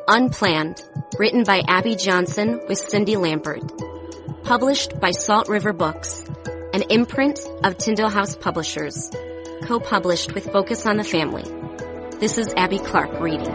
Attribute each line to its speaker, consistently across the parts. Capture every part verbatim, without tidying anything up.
Speaker 1: Unplanned, written by Abby Johnson with Cindy Lambert. Published by Salt River Books, an imprint of Tyndale House Publishers. Co-published with Focus on the Family. This is Abby Clark reading.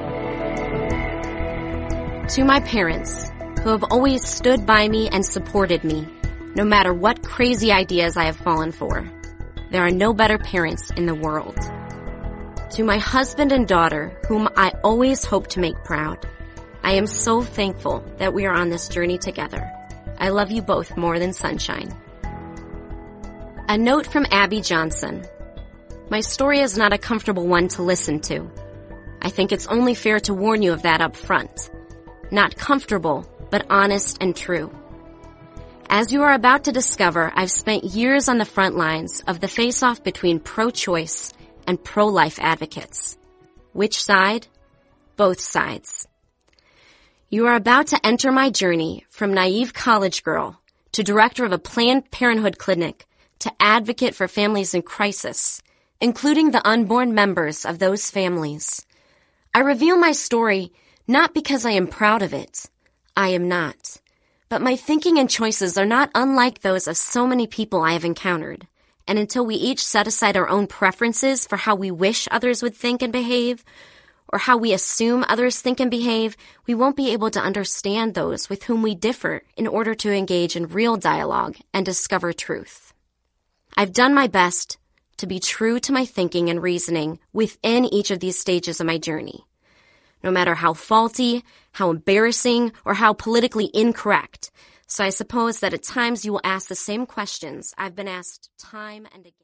Speaker 1: To my parents, who have always stood by me and supported me, no matter what crazy ideas I have fallen for, there are no better parents in the world. To my husband and daughter, whom I always hope to make proud, I am so thankful that we are on this journey together. I love you both more than sunshine. A note from Abby Johnson. My story is not a comfortable one to listen to. I think it's only fair to warn you of that up front. Not comfortable, but honest and true. As you are about to discover, I've spent years on the front lines of the face-off between pro-choice and pro-life advocates. Which side? Both sides. You are about to enter my journey from naive college girl to director of a Planned Parenthood clinic to advocate for families in crisis, including the unborn members of those families. I reveal my story not because I am proud of it. I am not. But my thinking and choices are not unlike those of so many people I have encountered. And until we each set aside our own preferences for how we wish others would think and behave, or how we assume others think and behave, we won't be able to understand those with whom we differ in order to engage in real dialogue and discover truth. I've done my best to be true to my thinking and reasoning within each of these stages of my journey. No matter how faulty, how embarrassing, or how politically incorrect. So I suppose that at times you will ask the same questions I've been asked time and again.